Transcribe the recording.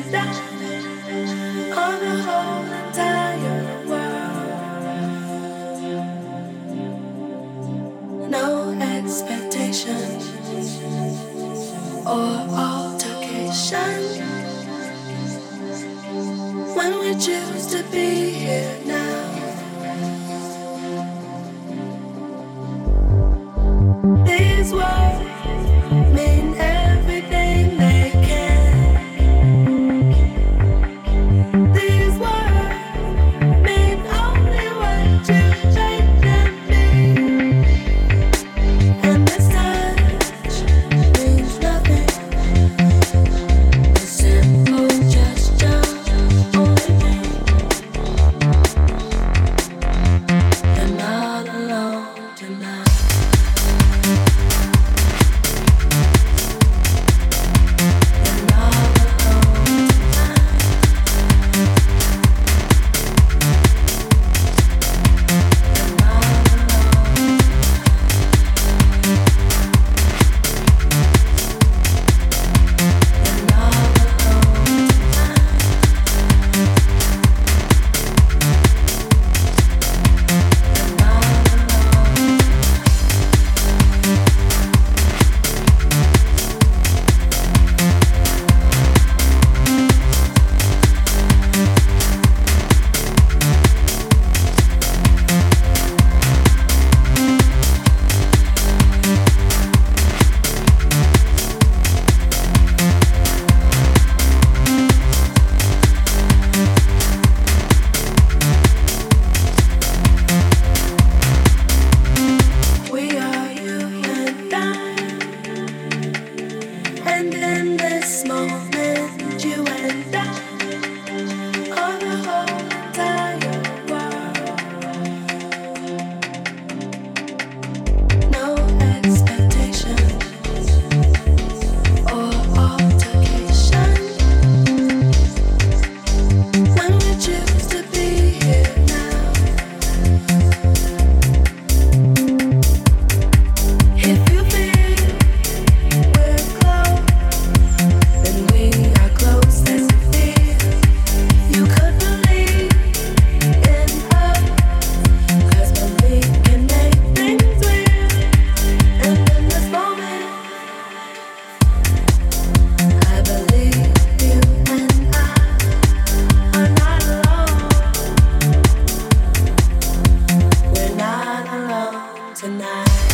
and I on the whole entire world. No expectation or altercation when we choose to be here now. These words mean everything they can. These words mean only what you make them mean. And this touch means nothing. A simple gesture only means you're not alone tonight. And in this moment, you and I are the whole entire world. No expectation or altercation when we choose to be here now. If you feel we're close, then we are close as it feels. You could believe in us, 'cause belief can make things real. And in this moment, I believe you and I are not alone. We're not alone tonight.